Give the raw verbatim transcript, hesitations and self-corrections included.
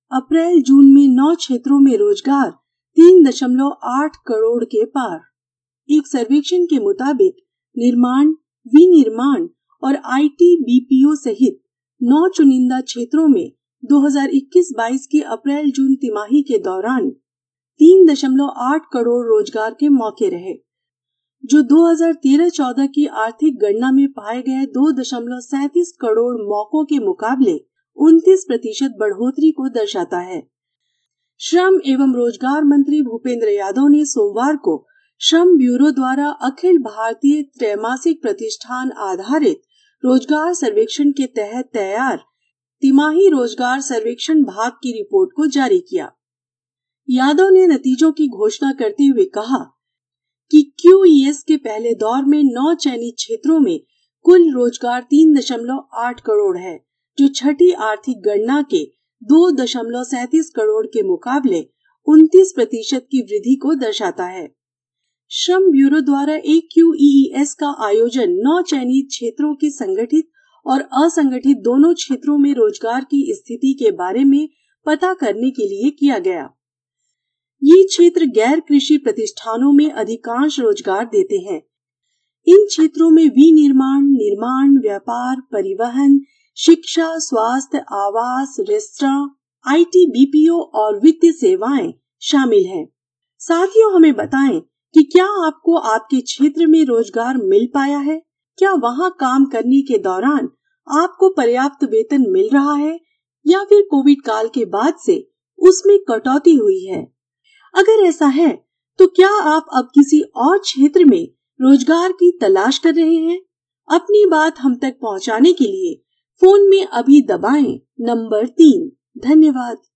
अप्रैल जून में नौ क्षेत्रों में रोजगार तीन दशमलव आठ करोड़ के पार। एक सर्वेक्षण के मुताबिक निर्माण, विनिर्माण और आईटी बीपीओ सहित नौ चुनिंदा क्षेत्रों में दो हज़ार इक्कीस बाईस की अप्रैल जून तिमाही के दौरान तीन दशमलव आठ करोड़ रोजगार के मौके रहे, जो दो हज़ार तेरह चौदह की आर्थिक गणना में पाए गए दो दशमलव सैंतीस करोड़ मौकों के मुकाबले उनतीस प्रतिशत बढ़ोतरी को दर्शाता है। श्रम एवं रोजगार मंत्री भूपेंद्र यादव ने सोमवार को श्रम ब्यूरो द्वारा अखिल भारतीय त्रैमासिक प्रतिष्ठान आधारित रोजगार सर्वेक्षण के तहत तैयार तिमाही रोजगार सर्वेक्षण भाग की रिपोर्ट को जारी किया। यादव ने नतीजों की घोषणा करते हुए कहा कि क्यूईएस के पहले दौर में नौ चयनित क्षेत्रों में कुल रोजगार तीन दशमलव आठ करोड़ है, जो छठी आर्थिक गणना के दो दशमलव सैंतीस करोड़ के मुकाबले उनतीस प्रतिशत की वृद्धि को दर्शाता है। श्रम ब्यूरो द्वारा एक क्यूईएस का आयोजन नौ चयनित क्षेत्रों के संगठित और असंगठित दोनों क्षेत्रों में रोजगार की स्थिति के बारे में पता करने के लिए किया गया। ये क्षेत्र गैर कृषि प्रतिष्ठानों में अधिकांश रोजगार देते हैं। इन क्षेत्रों में विनिर्माण, निर्माण, व्यापार, परिवहन, शिक्षा, स्वास्थ्य, आवास, रेस्तरां, आईटी, बीपीओ और वित्तीय सेवाएं शामिल हैं। साथियों, हमें बताएं कि क्या आपको आपके क्षेत्र में रोजगार मिल पाया है? क्या वहां काम करने के दौरान आपको पर्याप्त वेतन मिल रहा है या फिर कोविड काल के बाद से उसमें कटौती हुई है? अगर ऐसा है तो क्या आप अब किसी और क्षेत्र में रोजगार की तलाश कर रहे हैं? अपनी बात हम तक पहुंचाने के लिए फोन में अभी दबाएं नंबर तीन। धन्यवाद।